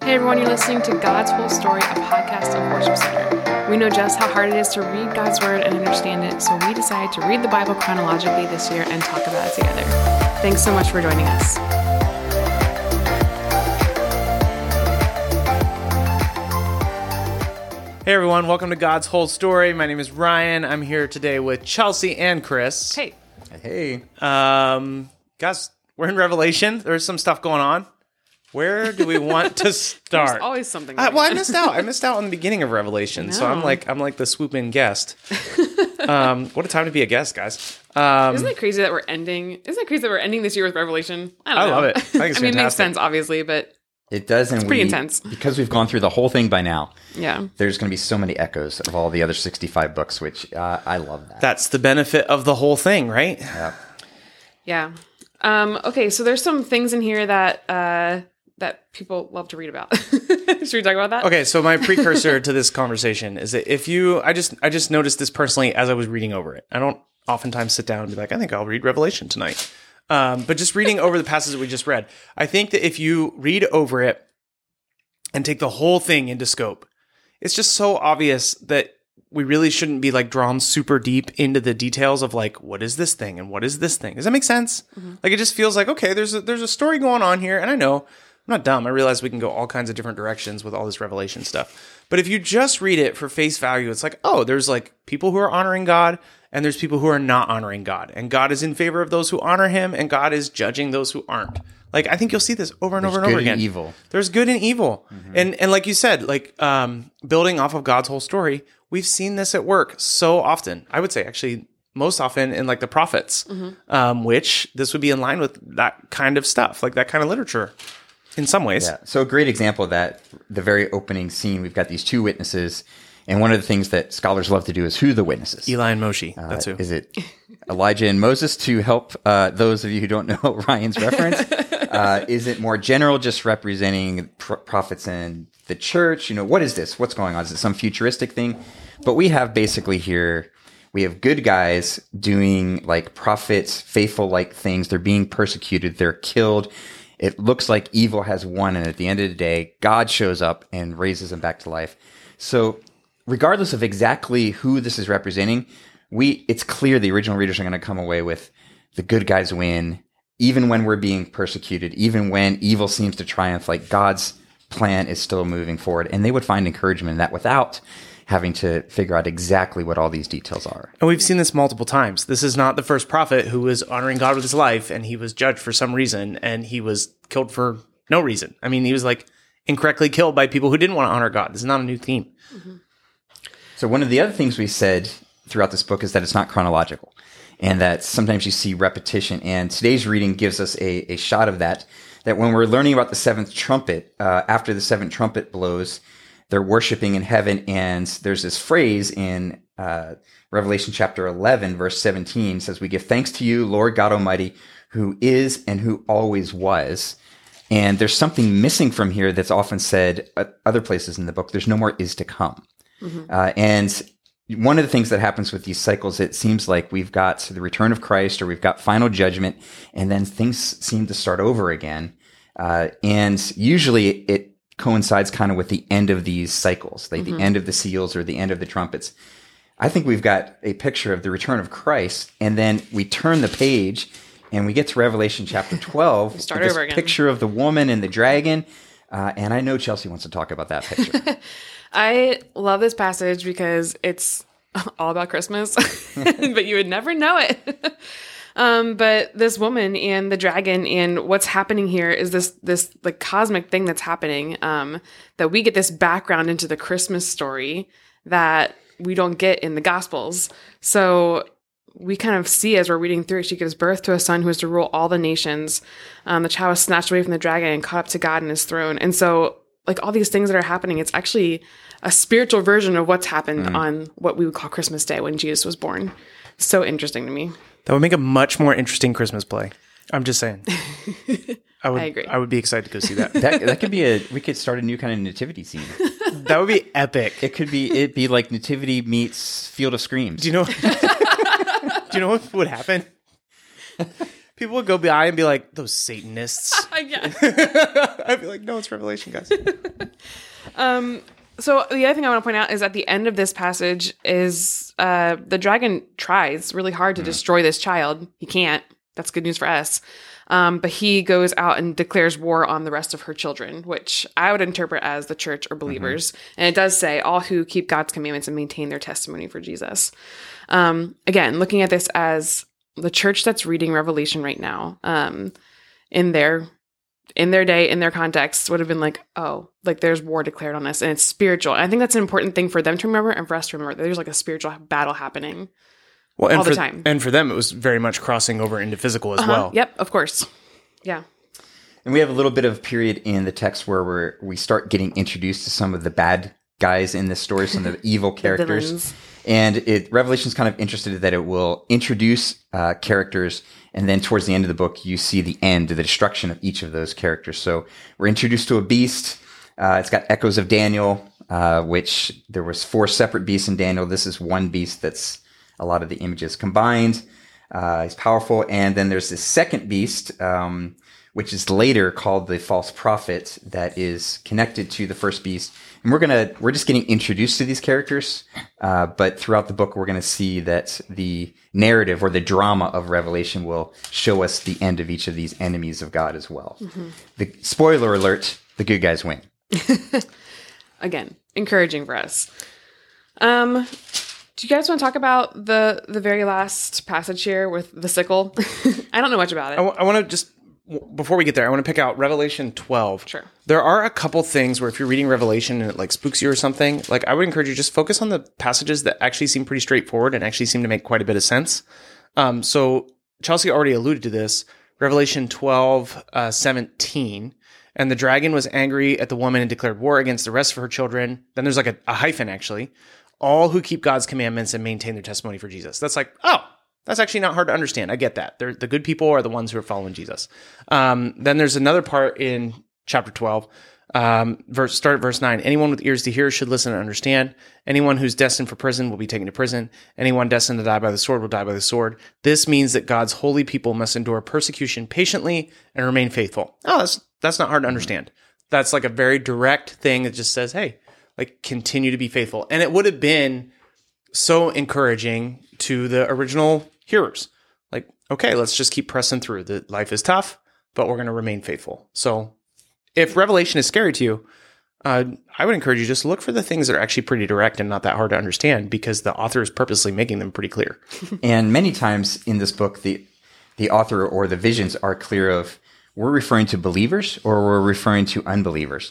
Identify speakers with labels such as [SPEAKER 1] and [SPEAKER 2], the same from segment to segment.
[SPEAKER 1] Hey everyone, you're listening to God's Whole Story, a podcast of Worship Center. We know just how hard it is to read God's Word and understand it, so we decided to read the Bible chronologically this year and talk about it together. Thanks so much for joining us.
[SPEAKER 2] Hey everyone, welcome to God's Whole Story. My name is Ryan. I'm here today with Chelsea and Chris.
[SPEAKER 1] Hey.
[SPEAKER 3] Hey.
[SPEAKER 2] Guys, we're in Revelation. There's some stuff going on. Where do we want to start?
[SPEAKER 1] There's always something
[SPEAKER 2] I
[SPEAKER 1] going on.
[SPEAKER 2] missed out. I missed out on the beginning of Revelation, so I'm like the swoop in guest. What a time to be a guest, guys.
[SPEAKER 1] Isn't it crazy that we're ending this year with Revelation? I don't know.
[SPEAKER 2] love it. I think it's
[SPEAKER 1] I mean, it makes
[SPEAKER 2] fantastic.
[SPEAKER 1] sense, obviously, but
[SPEAKER 3] It does, and
[SPEAKER 1] pretty intense.
[SPEAKER 3] Because we've gone through the whole thing by now.
[SPEAKER 1] yeah.
[SPEAKER 3] There's going to be so many echoes of all the other 65 books, which I love that.
[SPEAKER 2] That's the benefit of the whole thing, right?
[SPEAKER 3] Yeah.
[SPEAKER 1] Yeah. Okay, so there's some things in here that people love to read about. Should we talk about that?
[SPEAKER 2] Okay, so my precursor to this conversation is that I just noticed this personally as I was reading over it. I don't oftentimes sit down and be like, I think I'll read Revelation tonight. But just reading over the passages we just read, I think that if you read over it and take the whole thing into scope, it's just so obvious that we really shouldn't be like drawn super deep into the details of like, what is this thing and what is this thing? Does that make sense? Mm-hmm. Like it just feels like, okay, there's a story going on here, and I know I'm not dumb. I realize we can go all kinds of different directions with all this Revelation stuff. But if you just read it for face value, it's like, oh, there's like people who are honoring God and there's people who are not honoring God. And God is in favor of those who honor him and God is judging those who aren't. Like, I think you'll see this over and over and over again.
[SPEAKER 3] Good and evil.
[SPEAKER 2] There's good and evil. Mm-hmm. And like you said, like building off of God's whole story, we've seen this at work so often. I would say actually most often in like the prophets, which this would be in line with that kind of stuff, like that kind of literature. In some ways.
[SPEAKER 3] Yeah. So a great example of that, the very opening scene, we've got these two witnesses. And one of the things that scholars love to do is who are the witnesses?
[SPEAKER 2] Eli and Moshe. That's who.
[SPEAKER 3] Is it Elijah and Moses? To help those of you who don't know Ryan's reference, is it more general, just representing prophets and the church? You know, what is this? What's going on? Is it some futuristic thing? But we have basically here, we have good guys doing like prophets, faithful-like things. They're being persecuted. They're killed. It looks like evil has won, and at the end of the day, God shows up and raises them back to life. So regardless of exactly who this is representing, it's clear the original readers are going to come away with the good guys win, even when we're being persecuted, even when evil seems to triumph, like God's plan is still moving forward. And they would find encouragement in that without having to figure out exactly what all these details are.
[SPEAKER 2] And we've seen this multiple times. This is not the first prophet who was honoring God with his life, and he was judged for some reason, and he was killed for no reason. I mean, he was like incorrectly killed by people who didn't want to honor God. This is not a new theme.
[SPEAKER 1] Mm-hmm.
[SPEAKER 3] So one of the other things we said throughout this book is that it's not chronological, and that sometimes you see repetition. And today's reading gives us a shot of that when we're learning about the seventh trumpet, after the seventh trumpet blows, they're worshiping in heaven, and there's this phrase in Revelation chapter 11, verse 17, says, "We give thanks to you, Lord God Almighty, who is and who always was." And there's something missing from here that's often said at other places in the book. There's no more is to come. Mm-hmm. And one of the things that happens with these cycles, it seems like we've got the return of Christ or we've got final judgment, and then things seem to start over again. And usually it coincides kind of with the end of these cycles, like the end of the seals or the end of the trumpets. I think we've got a picture of the return of Christ, and then we turn the page and we get to Revelation chapter 12.
[SPEAKER 1] Start
[SPEAKER 3] this
[SPEAKER 1] over again.
[SPEAKER 3] Picture of the woman and the dragon. And I know Chelsea wants to talk about that picture.
[SPEAKER 1] I love this passage because it's all about Christmas, but you would never know it. But this woman and the dragon and what's happening here is this like cosmic thing that's happening, that we get this background into the Christmas story that we don't get in the Gospels. So we kind of see as we're reading through it, she gives birth to a son who is to rule all the nations. The child was snatched away from the dragon and caught up to God in his throne. And so like all these things that are happening, it's actually a spiritual version of what's happened on what we would call Christmas Day when Jesus was born. So interesting to me.
[SPEAKER 2] That would make a much more interesting Christmas play. I'm just saying. I
[SPEAKER 1] agree.
[SPEAKER 2] I would be excited to go see that.
[SPEAKER 3] That could be we could start a new kind of nativity scene.
[SPEAKER 2] That would be epic.
[SPEAKER 3] It'd be like Nativity meets Field of Screams.
[SPEAKER 2] Do you know what would happen? People would go by and be like, those Satanists.
[SPEAKER 1] Yeah.
[SPEAKER 2] I'd be like, no, it's Revelation, guys.
[SPEAKER 1] So the other thing I want to point out is at the end of this passage is the dragon tries really hard to destroy this child. He can't. That's good news for us. But he goes out and declares war on the rest of her children, which I would interpret as the church or believers. And it does say all who keep God's commandments and maintain their testimony for Jesus. Again, looking at this as the church that's reading Revelation right now, in their day, in their context, would have been like, oh, like there's war declared on us and it's spiritual. And I think that's an important thing for them to remember and for us to remember that there's like a spiritual battle happening all the time.
[SPEAKER 2] And for them, it was very much crossing over into physical as well.
[SPEAKER 1] Yep, of course. Yeah.
[SPEAKER 3] And we have a little bit of period in the text where we start getting introduced to some of the bad guys in this story, some of the evil characters.
[SPEAKER 1] Villains.
[SPEAKER 3] And Revelation's kind of interested that it will introduce characters, and then towards the end of the book, you see the end, the destruction of each of those characters. So we're introduced to a beast. It's got echoes of Daniel, which there was 4 separate beasts in Daniel. This is one beast that's a lot of the images combined. He's powerful. And then there's this second beast, which is later called the false prophet, that is connected to the first beast. And we're just getting introduced to these characters. But throughout the book, we're going to see that the narrative or the drama of Revelation will show us the end of each of these enemies of God as well. The spoiler alert, the good guys win.
[SPEAKER 1] Again, encouraging for us. Do you guys want to talk about the very last passage here with the sickle? I don't know much about it.
[SPEAKER 2] I want to just, before we get there, I want to pick out Revelation 12.
[SPEAKER 1] Sure.
[SPEAKER 2] There are a couple things where if you're reading Revelation and it like spooks you or something, like I would encourage you just focus on the passages that actually seem pretty straightforward and actually seem to make quite a bit of sense. So Chelsea already alluded to this. Revelation 12, 17. And the dragon was angry at the woman and declared war against the rest of her children. Then there's like a hyphen, actually. All who keep God's commandments and maintain their testimony for Jesus. That's like, oh, that's actually not hard to understand. I get that. The good people are the ones who are following Jesus. Then there's another part in chapter 12, start at verse 9. Anyone with ears to hear should listen and understand. Anyone who's destined for prison will be taken to prison. Anyone destined to die by the sword will die by the sword. This means that God's holy people must endure persecution patiently and remain faithful. Oh, that's not hard to understand. That's like a very direct thing that just says, hey, like continue to be faithful. And it would have been so encouraging to the original hearers. Like, okay, let's just keep pressing through. The life is tough, but we're going to remain faithful. So if Revelation is scary to you, I would encourage you just look for the things that are actually pretty direct and not that hard to understand, because the author is purposely making them pretty clear.
[SPEAKER 3] And many times in this book, the author or the visions are clear of, we're referring to believers or we're referring to unbelievers.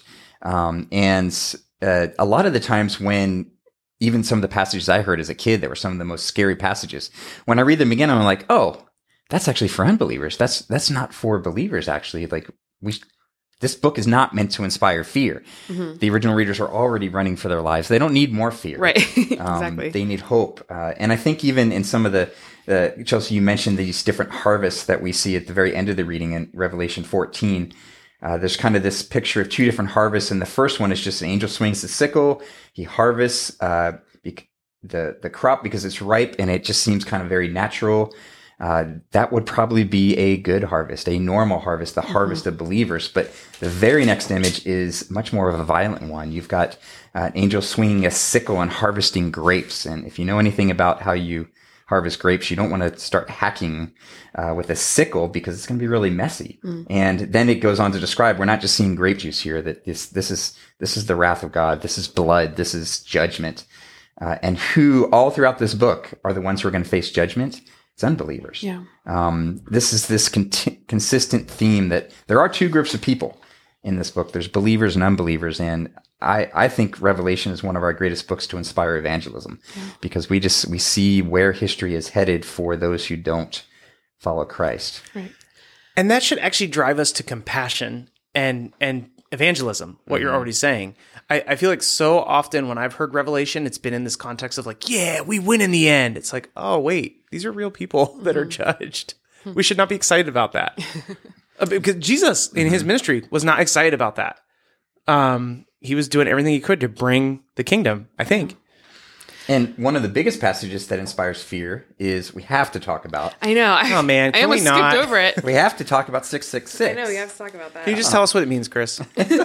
[SPEAKER 3] A lot of the times when even some of the passages I heard as a kid that were some of the most scary passages, when I read them again, I'm like, oh, that's actually for unbelievers. That's not for believers, actually. Like this book is not meant to inspire fear. Mm-hmm. The original readers are already running for their lives. They don't need more fear.
[SPEAKER 1] Right. Exactly.
[SPEAKER 3] They need hope. And I think even in some of the Chelsea, you mentioned these different harvests that we see at the very end of the reading in Revelation 14. There's kind of this picture of 2 different harvests, and the first one is just an angel swings the sickle. He harvests the crop because it's ripe, and it just seems kind of very natural. That would probably be a good harvest, a normal harvest, the harvest of believers. But the very next image is much more of a violent one. You've got an angel swinging a sickle and harvesting grapes. And if you know anything about how you harvest grapes, you don't want to start hacking with a sickle because it's going to be really messy. And then it goes on to describe, we're not just seeing grape juice here, that this is the wrath of God. This is blood. This is judgment. And who all throughout this book are the ones who are going to face judgment? It's unbelievers.
[SPEAKER 1] Yeah.
[SPEAKER 3] This is this consistent theme that there are 2 groups of people in this book. There's believers and unbelievers. And I think Revelation is one of our greatest books to inspire evangelism, because we see where history is headed for those who don't follow Christ.
[SPEAKER 1] Right.
[SPEAKER 2] And that should actually drive us to compassion and evangelism, what you're already saying. I feel like so often when I've heard Revelation, it's been in this context of like, yeah, we win in the end. It's like, oh, wait, these are real people that are judged. We should not be excited about that. Because Jesus in his ministry was not excited about that. He was doing everything he could to bring the kingdom, I think.
[SPEAKER 3] And one of the biggest passages that inspires fear is we have to talk about.
[SPEAKER 1] I know.
[SPEAKER 2] Oh, man,
[SPEAKER 1] I
[SPEAKER 2] can we
[SPEAKER 1] almost
[SPEAKER 2] not?
[SPEAKER 1] skipped over it.
[SPEAKER 3] We have to talk about 666.
[SPEAKER 1] I know, we have to talk about that.
[SPEAKER 2] Can you just tell us what it means, Chris?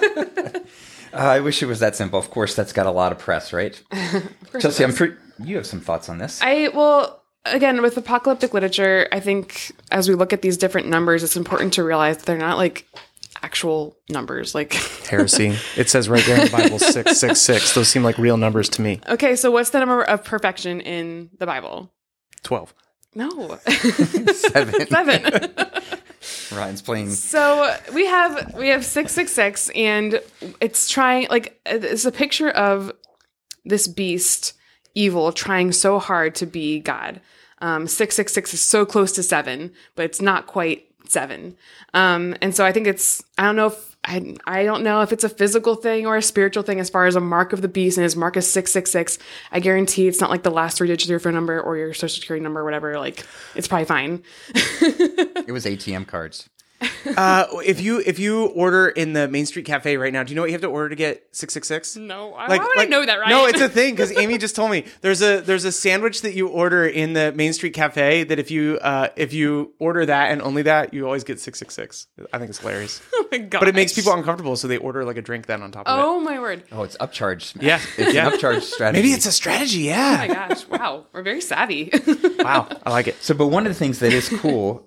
[SPEAKER 3] I wish it was that simple. Of course, that's got a lot of press, right? Chelsea, you have some thoughts on this.
[SPEAKER 1] Well, again, with apocalyptic literature, I think as we look at these different numbers, it's important to realize that they're not like actual numbers. Like
[SPEAKER 2] Heresy. It says right there in the Bible, 666. Those seem like real numbers to me.
[SPEAKER 1] okay, so what's the number of perfection in the Bible?
[SPEAKER 2] 12.
[SPEAKER 1] No.
[SPEAKER 3] 7.
[SPEAKER 1] 7.
[SPEAKER 3] Ryan's playing.
[SPEAKER 1] So we have 666, and it's trying, like, it's a picture of this beast, evil, trying so hard to be God. 666 is so close to 7, but it's not quite 7. And so I think I don't know if it's a physical thing or a spiritual thing as far as a mark of the beast, and his mark is 666. I guarantee it's not like the last 3 digits of your phone number or your social security number or whatever. Like, it's probably fine.
[SPEAKER 3] It was ATM cards.
[SPEAKER 2] If you order in the Main Street Cafe right now, do you know what you have to order to get 666?
[SPEAKER 1] No, why would I know that, right?
[SPEAKER 2] No, it's a thing because Amy just told me there's a sandwich that you order in the Main Street Cafe that if you order that and only that, you always get 666. I think it's hilarious.
[SPEAKER 1] Oh my god!
[SPEAKER 2] But it makes people uncomfortable, so they order like a drink then on top of it.
[SPEAKER 1] Oh my word!
[SPEAKER 3] Oh, it's upcharged.
[SPEAKER 2] Yeah.
[SPEAKER 3] It's
[SPEAKER 2] Yeah.
[SPEAKER 3] an upcharge strategy.
[SPEAKER 2] Maybe it's a strategy.
[SPEAKER 1] Oh
[SPEAKER 2] Yeah.
[SPEAKER 1] my gosh! Wow, we're very savvy.
[SPEAKER 2] Wow, I like it.
[SPEAKER 3] So, but one of the things that is cool,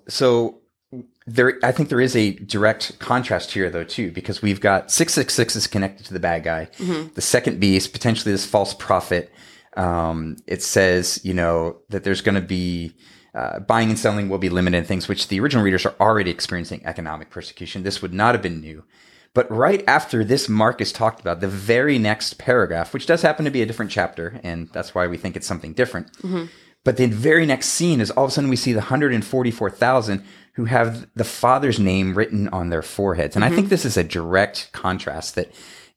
[SPEAKER 3] I think there is a direct contrast here, though, too, because we've got 666 is connected to the bad guy, the second beast, potentially this false prophet. It says, that there's going to be buying and selling will be limited in things which the original readers are already experiencing economic persecution. This would not have been new. But right after this mark is talked about, the very next paragraph, which does happen to be a different chapter, and that's why we think it's something different. But the very next scene is all of a sudden we see the 144,000 who have the Father's name written on their foreheads. And I think this is a direct contrast that,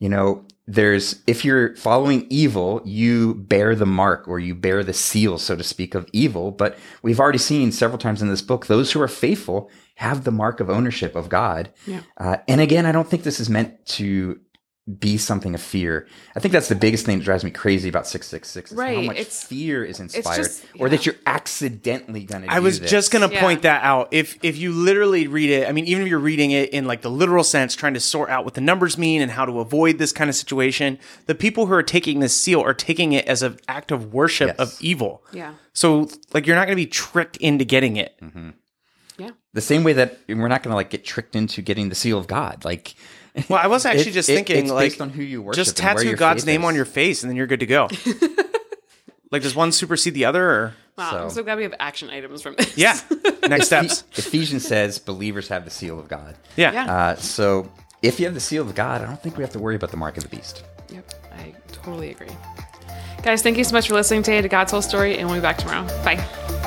[SPEAKER 3] if you're following evil, you bear the mark or you bear the seal, so to speak, of evil. But we've already seen several times in this book, those who are faithful have the mark of ownership of God.
[SPEAKER 1] Yeah.
[SPEAKER 3] And again, I don't think this is meant to be something of fear. I think that's the biggest thing that drives me crazy about 666 is how
[SPEAKER 1] Right,
[SPEAKER 3] much
[SPEAKER 1] it's-
[SPEAKER 3] fear is inspired,
[SPEAKER 1] just-
[SPEAKER 3] or that
[SPEAKER 1] yeah.
[SPEAKER 3] you're accidentally going to do
[SPEAKER 2] I was
[SPEAKER 3] this.
[SPEAKER 2] just going to
[SPEAKER 1] Yeah.
[SPEAKER 2] point that out. If you literally read it, I mean, even if you're reading it in like the literal sense, trying to sort out what the numbers mean and how to avoid this kind of situation, the people who are taking this seal are taking it as an act of worship
[SPEAKER 3] Yes.
[SPEAKER 2] of evil.
[SPEAKER 1] Yeah.
[SPEAKER 2] So like you're not going to be tricked into getting it.
[SPEAKER 1] Yeah.
[SPEAKER 3] the same way that we're not going to like get tricked into getting the seal of God. Like,
[SPEAKER 2] Well, I was actually just thinking
[SPEAKER 3] it's
[SPEAKER 2] like
[SPEAKER 3] based on who you worship.
[SPEAKER 2] just
[SPEAKER 3] and where
[SPEAKER 2] tattoo
[SPEAKER 3] your
[SPEAKER 2] God's
[SPEAKER 3] faith
[SPEAKER 2] name
[SPEAKER 3] is.
[SPEAKER 2] on your face and then you're good to go. Like does one supersede the other or
[SPEAKER 1] Wow, I'm
[SPEAKER 3] So-
[SPEAKER 1] so glad we have action items from this.
[SPEAKER 2] yeah. Next steps.
[SPEAKER 3] Ephesians says believers have the seal of God.
[SPEAKER 2] Yeah.
[SPEAKER 1] Yeah.
[SPEAKER 3] So if you have the seal of God, I don't think we have to worry about the mark of the beast.
[SPEAKER 1] Yep, I totally agree. Guys, thank you so much for listening today to God's Whole Story, and we'll be back tomorrow. Bye.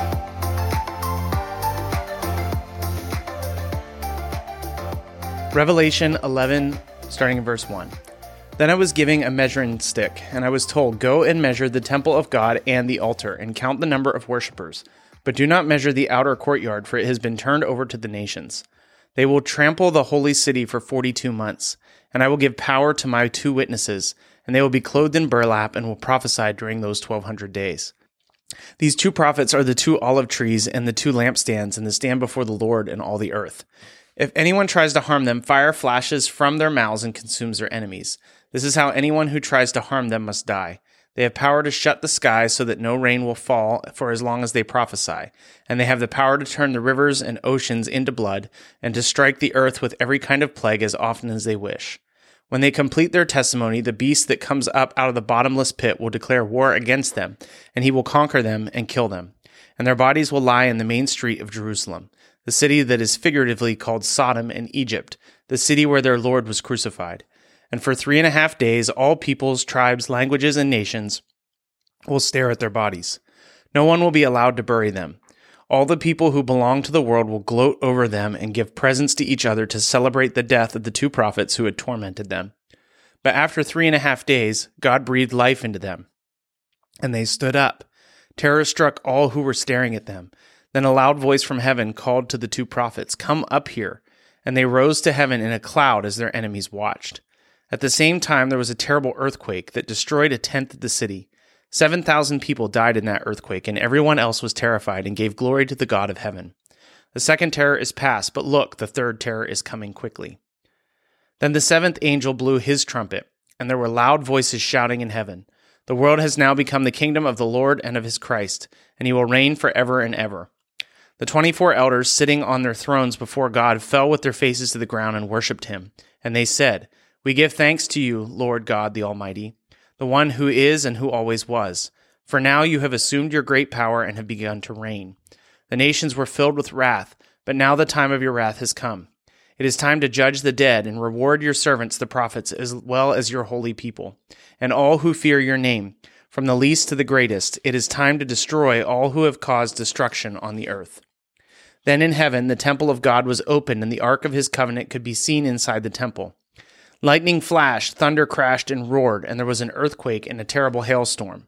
[SPEAKER 2] Revelation 11, starting in verse 1. Then I was given a measuring stick, and I was told, Go and measure the temple of God and the altar, and count the number of worshippers. But do not measure the outer courtyard, for it has been turned over to the nations. They will trample the holy city for 42 months, and I will give power to my 2 witnesses, and they will be clothed in burlap and will prophesy during those 1,200 days. These 2 prophets are the 2 olive trees and the 2 lampstands, and they stand before the Lord and all the earth. If anyone tries to harm them, fire flashes from their mouths and consumes their enemies. This is how anyone who tries to harm them must die. They have power to shut the sky so that no rain will fall for as long as they prophesy. And they have the power to turn the rivers and oceans into blood and to strike the earth with every kind of plague as often as they wish. When they complete their testimony, the beast that comes up out of the bottomless pit will declare war against them, and he will conquer them and kill them. And their bodies will lie in the main street of Jerusalem, the city that is figuratively called Sodom and Egypt, the city where their Lord was crucified. And for 3.5 days, all peoples, tribes, languages, and nations will stare at their bodies. No one will be allowed to bury them. All the people who belong to the world will gloat over them and give presents to each other to celebrate the death of the 2 prophets who had tormented them. But after 3.5 days, God breathed life into them, and they stood up. Terror struck all who were staring at them. Then a loud voice from heaven called to the 2 prophets, Come up here. And they rose to heaven in a cloud as their enemies watched. At the same time, there was a terrible earthquake that destroyed 1/10 of the city. 7,000 people died in that earthquake, and everyone else was terrified and gave glory to the God of heaven. The second terror is past, but look, the third terror is coming quickly. Then the seventh angel blew his trumpet, and there were loud voices shouting in heaven, "The world has now become the kingdom of the Lord and of his Christ, and he will reign forever and ever." The 24 elders sitting on their thrones before God fell with their faces to the ground and worshipped him. And they said, "We give thanks to you, Lord God the Almighty, the one who is and who always was. For now you have assumed your great power and have begun to reign. The nations were filled with wrath, but now the time of your wrath has come. It is time to judge the dead and reward your servants the prophets as well as your holy people, and all who fear your name, from the least to the greatest. It is time to destroy all who have caused destruction on the earth." Then in heaven the temple of God was opened, and the ark of his covenant could be seen inside the temple. Lightning flashed, thunder crashed and roared, and there was an earthquake and a terrible hailstorm.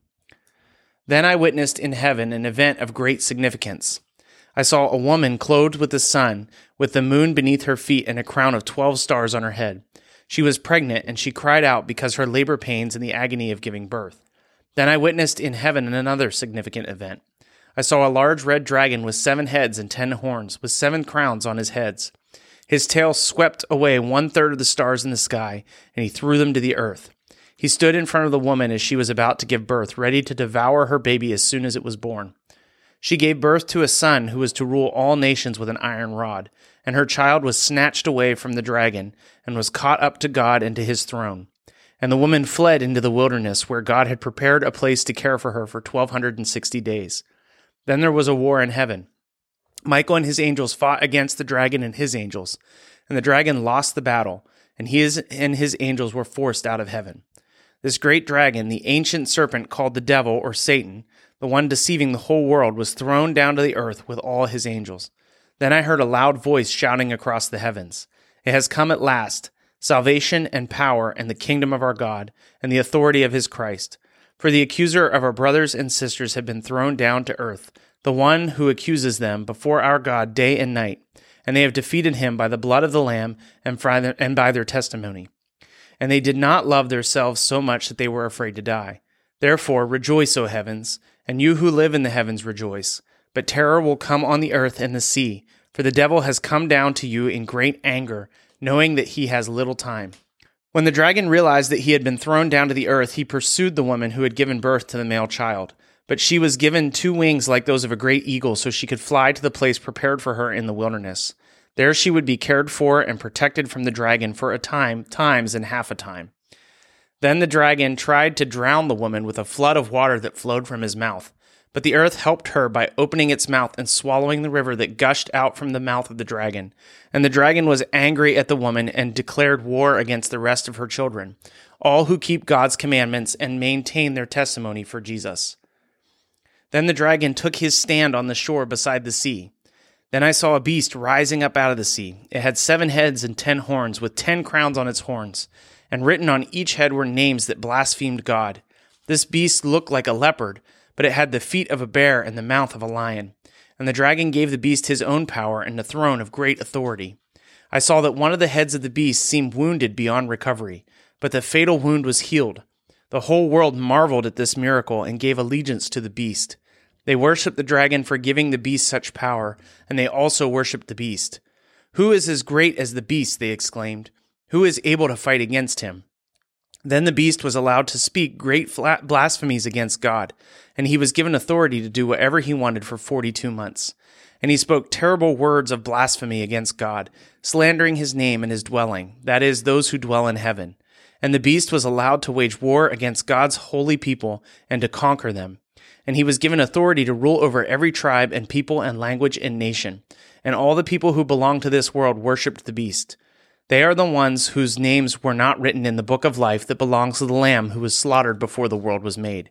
[SPEAKER 2] Then I witnessed in heaven an event of great significance. I saw a woman clothed with the sun, with the moon beneath her feet and a crown of 12 stars on her head. She was pregnant, and she cried out because her labor pains and the agony of giving birth. Then I witnessed in heaven another significant event. I saw a large red dragon with 7 heads and 10 horns, with 7 crowns on his heads. His tail swept away 1/3 of the stars in the sky, and he threw them to the earth. He stood in front of the woman as she was about to give birth, ready to devour her baby as soon as it was born. She gave birth to a son who was to rule all nations with an iron rod, and her child was snatched away from the dragon and was caught up to God and to his throne. And the woman fled into the wilderness, where God had prepared a place to care for her for 1,260 days. Then there was a war in heaven. Michael and his angels fought against the dragon and his angels, and the dragon lost the battle, and he and his angels were forced out of heaven. This great dragon, the ancient serpent called the devil or Satan, the one deceiving the whole world, was thrown down to the earth with all his angels. Then I heard a loud voice shouting across the heavens, "It has come at last, salvation and power and the kingdom of our God and the authority of his Christ. For the accuser of our brothers and sisters had been thrown down to earth, the one who accuses them before our God day and night, and they have defeated him by the blood of the Lamb and by their testimony. And they did not love themselves so much that they were afraid to die. Therefore rejoice, O heavens, and you who live in the heavens rejoice. But terror will come on the earth and the sea, for the devil has come down to you in great anger, knowing that he has little time." When the dragon realized that he had been thrown down to the earth, he pursued the woman who had given birth to the male child. But she was given 2 wings like those of a great eagle, so she could fly to the place prepared for her in the wilderness. There she would be cared for and protected from the dragon for a time, times and half a time. Then the dragon tried to drown the woman with a flood of water that flowed from his mouth. But the earth helped her by opening its mouth and swallowing the river that gushed out from the mouth of the dragon. And the dragon was angry at the woman and declared war against the rest of her children, all who keep God's commandments and maintain their testimony for Jesus. Then the dragon took his stand on the shore beside the sea. Then I saw a beast rising up out of the sea. It had 7 heads and 10 horns, with 10 crowns on its horns, and written on each head were names that blasphemed God. This beast looked like a leopard, but it had the feet of a bear and the mouth of a lion. And the dragon gave the beast his own power and a throne of great authority. I saw that one of the heads of the beast seemed wounded beyond recovery, but the fatal wound was healed. The whole world marveled at this miracle and gave allegiance to the beast. They worshipped the dragon for giving the beast such power, and they also worshipped the beast. "Who is as great as the beast?" they exclaimed. "Who is able to fight against him?" Then the beast was allowed to speak great blasphemies against God, and he was given authority to do whatever he wanted for 42 months. And he spoke terrible words of blasphemy against God, slandering his name and his dwelling, that is, those who dwell in heaven. And the beast was allowed to wage war against God's holy people and to conquer them. And he was given authority to rule over every tribe and people and language and nation. And all the people who belong to this world worshipped the beast. They are the ones whose names were not written in the book of life that belongs to the Lamb who was slaughtered before the world was made.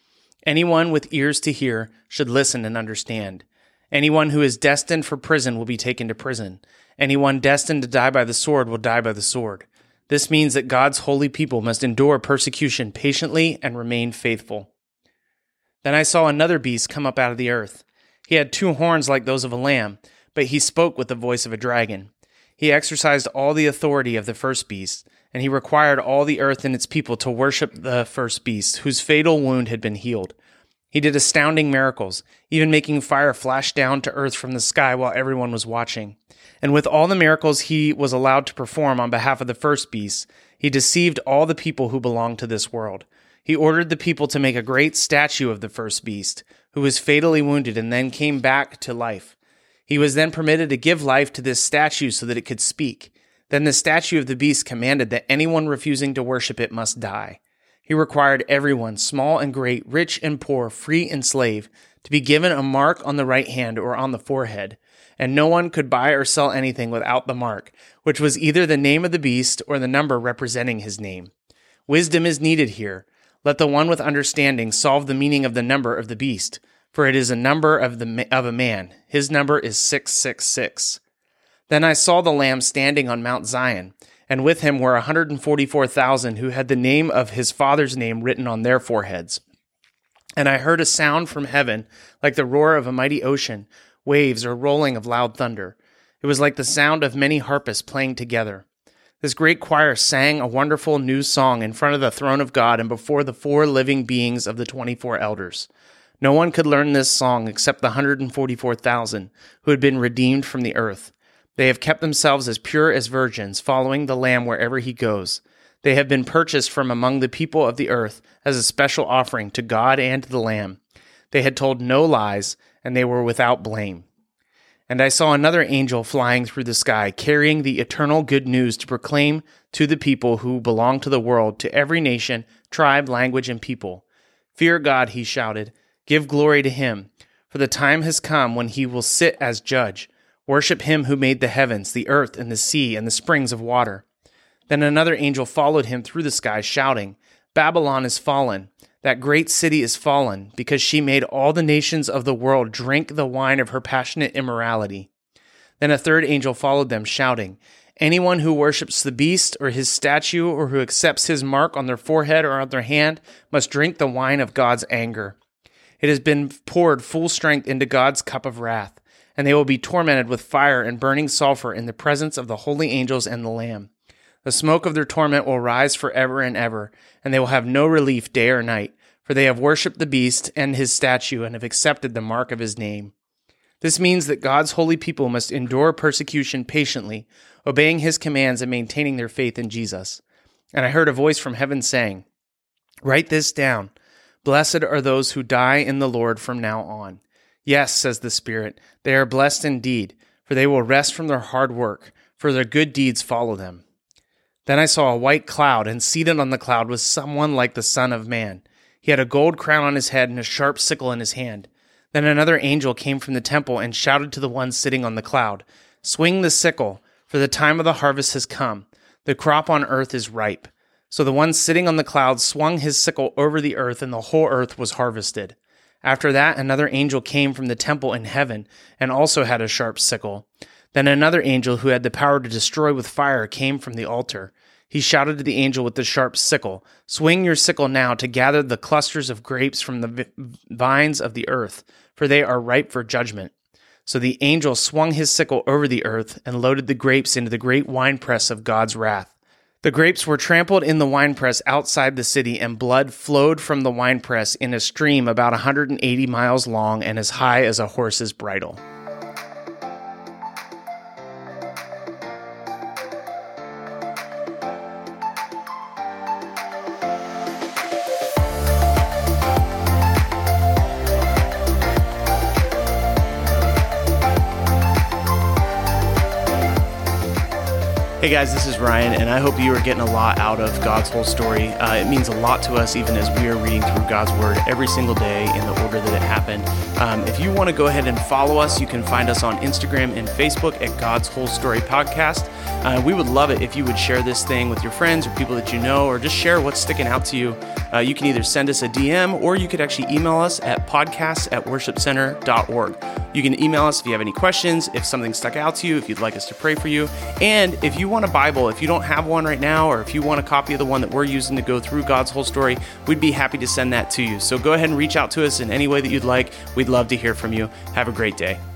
[SPEAKER 2] Anyone with ears to hear should listen and understand. Anyone who is destined for prison will be taken to prison. Anyone destined to die by the sword will die by the sword. This means that God's holy people must endure persecution patiently and remain faithful. Then I saw another beast come up out of the earth. He had 2 horns like those of a lamb, but he spoke with the voice of a dragon. He exercised all the authority of the first beast and he required all the earth and its people to worship the first beast, whose fatal wound had been healed. He did astounding miracles, even making fire flash down to earth from the sky while everyone was watching. And with all the miracles he was allowed to perform on behalf of the first beast, he deceived all the people who belonged to this world. He ordered the people to make a great statue of the first beast, who was fatally wounded and then came back to life. He was then permitted to give life to this statue so that it could speak. Then the statue of the beast commanded that anyone refusing to worship it must die. He required everyone, small and great, rich and poor, free and slave, to be given a mark on the right hand or on the forehead, and no one could buy or sell anything without the mark, which was either the name of the beast or the number representing his name. Wisdom is needed here. Let the one with understanding solve the meaning of the number of the beast, for it is a number of a man. His number is 666. Then I saw the Lamb standing on Mount Zion, and with him were 144,000 who had the name of his Father's name written on their foreheads. And I heard a sound from heaven like the roar of a mighty ocean, waves or rolling of loud thunder. It was like the sound of many harpists playing together. This great choir sang a wonderful new song in front of the throne of God and before the 4 living beings of the 24 elders. No one could learn this song except the 144,000 who had been redeemed from the earth. They have kept themselves as pure as virgins, following the Lamb wherever he goes. They have been purchased from among the people of the earth as a special offering to God and to the Lamb. They had told no lies, and they were without blame. And I saw another angel flying through the sky, carrying the eternal good news to proclaim to the people who belong to the world, to every nation, tribe, language, and people. Fear God, he shouted. Give glory to him, for the time has come when he will sit as judge. Worship him who made the heavens, the earth, and the sea, and the springs of water. Then another angel followed him through the sky, shouting, Babylon is fallen, that great city is fallen, because she made all the nations of the world drink the wine of her passionate immorality. Then a third angel followed them, shouting, Anyone who worships the beast or his statue or who accepts his mark on their forehead or on their hand must drink the wine of God's anger. It has been poured full strength into God's cup of wrath, and they will be tormented with fire and burning sulfur in the presence of the holy angels and the Lamb. The smoke of their torment will rise forever and ever, and they will have no relief day or night, for they have worshipped the beast and his statue and have accepted the mark of his name. This means that God's holy people must endure persecution patiently, obeying his commands and maintaining their faith in Jesus. And I heard a voice from heaven saying, Write this down. Blessed are those who die in the Lord from now on. Yes, says the Spirit, they are blessed indeed, for they will rest from their hard work, for their good deeds follow them. Then I saw a white cloud, and seated on the cloud was someone like the Son of Man. He had a gold crown on his head and a sharp sickle in his hand. Then another angel came from the temple and shouted to the one sitting on the cloud, Swing the sickle, for the time of the harvest has come. The crop on earth is ripe. So the one sitting on the cloud swung his sickle over the earth, and the whole earth was harvested. After that, another angel came from the temple in heaven and also had a sharp sickle. Then another angel who had the power to destroy with fire came from the altar. He shouted to the angel with the sharp sickle, Swing your sickle now to gather the clusters of grapes from the vines of the earth, for they are ripe for judgment. So the angel swung his sickle over the earth and loaded the grapes into the great winepress of God's wrath. The grapes were trampled in the winepress outside the city, and blood flowed from the winepress in a stream about 180 miles long and as high as a horse's bridle. Hey guys, this is Ryan, and I hope you are getting a lot out of God's whole story. It means a lot to us even as we are reading through God's Word every single day in the order that it happened. If you want to go ahead and follow us, you can find us on Instagram and Facebook at God's Whole Story Podcast. We would love it if you would share this thing with your friends or people that you know, or just share what's sticking out to you. You can either send us a DM, or you could actually email us at podcast@worshipcenter.org. You can email us if you have any questions, if something stuck out to you, if you'd like us to pray for you. And if you want a Bible, if you don't have one right now, or if you want a copy of the one that we're using to go through God's whole story, we'd be happy to send that to you. So go ahead and reach out to us in any way that you'd like. We'd love to hear from you. Have a great day.